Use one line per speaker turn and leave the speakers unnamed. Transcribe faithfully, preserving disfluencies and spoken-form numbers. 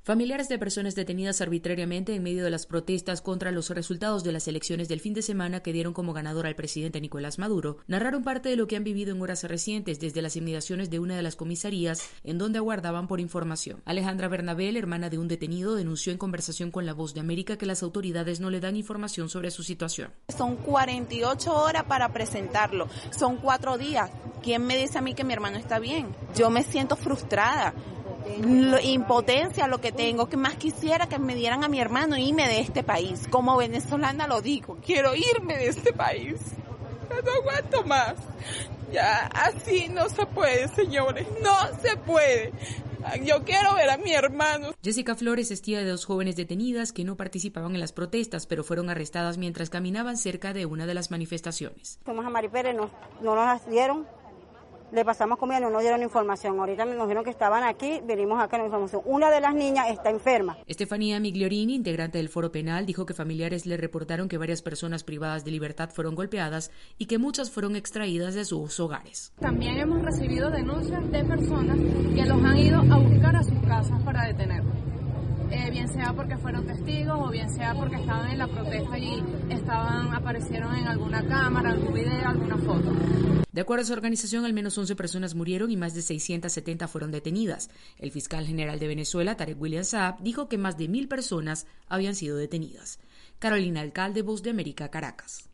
Familiares de personas detenidas arbitrariamente en medio de las protestas contra los resultados de las elecciones del fin de semana que dieron como ganador al presidente Nicolás Maduro, narraron parte de lo que han vivido en horas recientes desde las inmediaciones de una de las comisarías en donde aguardaban por información. Alejandra Bernabel, hermana de un detenido, denunció en conversación con La Voz de América que las autoridades no le dan información sobre su situación.
Son cuarenta y ocho horas para presentarlo, son cuatro días. ¿Quién me dice a mí que mi hermano está bien? Yo me siento frustrada. Lo, impotencia lo que tengo, que más quisiera que me dieran a mi hermano y irme de este país. Como venezolana lo digo, quiero irme de este país. No aguanto más. Ya así no se puede, señores, no se puede. Yo quiero ver a mi hermano.
Jessica Flores es tía de dos jóvenes detenidas que no participaban en las protestas, pero fueron arrestadas mientras caminaban cerca de una de las manifestaciones.
Fuimos a Maripere, no, no nos dieron. Le pasamos comida, no nos dieron información. Ahorita nos dijeron que estaban aquí, venimos acá, no información. Una de las niñas está enferma.
Estefanía Migliorini, integrante del Foro Penal, dijo que familiares le reportaron que varias personas privadas de libertad fueron golpeadas y que muchas fueron extraídas de sus hogares.
También hemos recibido denuncias de personas que los han ido a buscar a sus casas para detenerlos. Eh, bien sea porque fueron testigos o bien sea porque estaban en la protesta y estaban, aparecieron en alguna cámara, algún video, alguna foto.
De acuerdo a su organización, al menos once personas murieron y más de seiscientas setenta fueron detenidas. El fiscal general de Venezuela, Tarek William Saab, dijo que más de mil personas habían sido detenidas. Carolina Alcalde, Voz de América, Caracas.